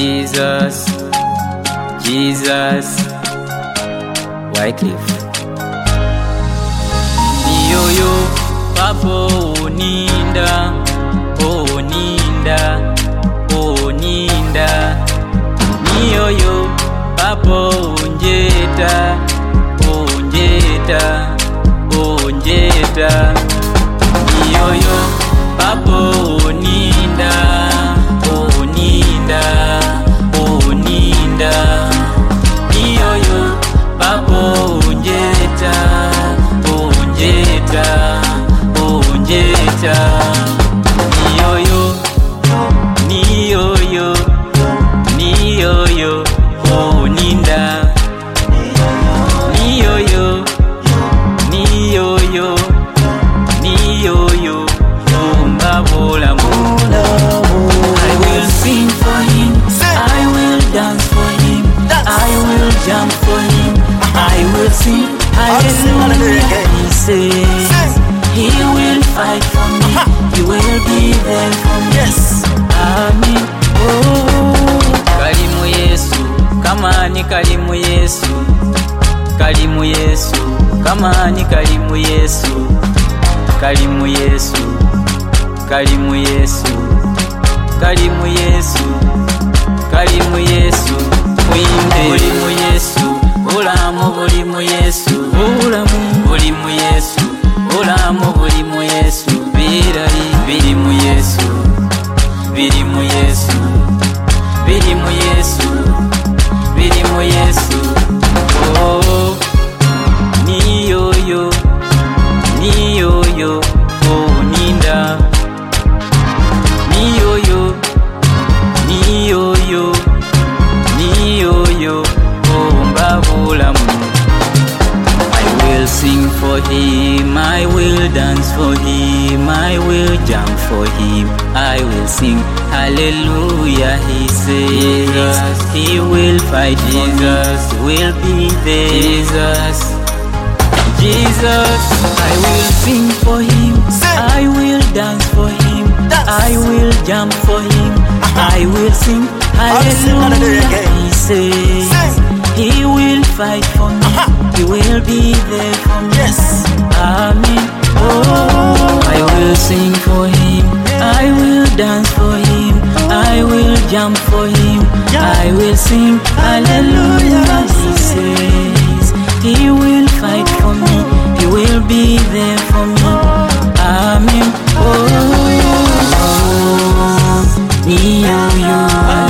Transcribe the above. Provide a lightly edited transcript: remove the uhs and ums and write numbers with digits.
Jesus, Jesus, Wycliffe. Niyoyo papo uninda, uninda, uninda. Niyoyo papo unjeta, unjeta, unjeta. Niyoyo papo uninda, uninda, uninda. Niyoyo papo unjeta, unjeta, unjeta. Niyoyo, niyoyo, niyoyo uninda. Niyoyo, niyoyo, niyoyo umbabulamu. I will sing for him, I will dance for him, I will jump for him, I will sing hallelujah. He says he will fight for me, he will be there for me. Amen. Oh, kalimu Yesu, kama ni kalimu Yesu, kalimu Yesu, kama ni kalimu Yesu, kalimu Yesu, kalimu Yesu, kalimu Yesu, kalimu Yesu. Muimbe bulimu Yesu, ulamu bulimu Yesu, ulamu bulimu Yesu, ulamu bulimu Yesu. Birayi bilimu Yesu, bilimu Yesu, bilimu Yesu, bilimu Yesu. Oh, niyoyo, niyoyo uninda. Niyoyo, niyoyo, niyoyo umbabulamu. I will sing for him, I will dance for him, I will jump for him, I will sing hallelujah. He says he will fight for me, he will be there. Jesus, I will sing for him, I will dance for him, I will jump for him, I will sing hallelujah. He says he will fight for me, he will be there for me. Amen. Oh, I will sing for him, I will dance for him, I will jump for him, I will sing hallelujah. He says he will fight for me, he will be there for me. Amen. Oh, niyoyo.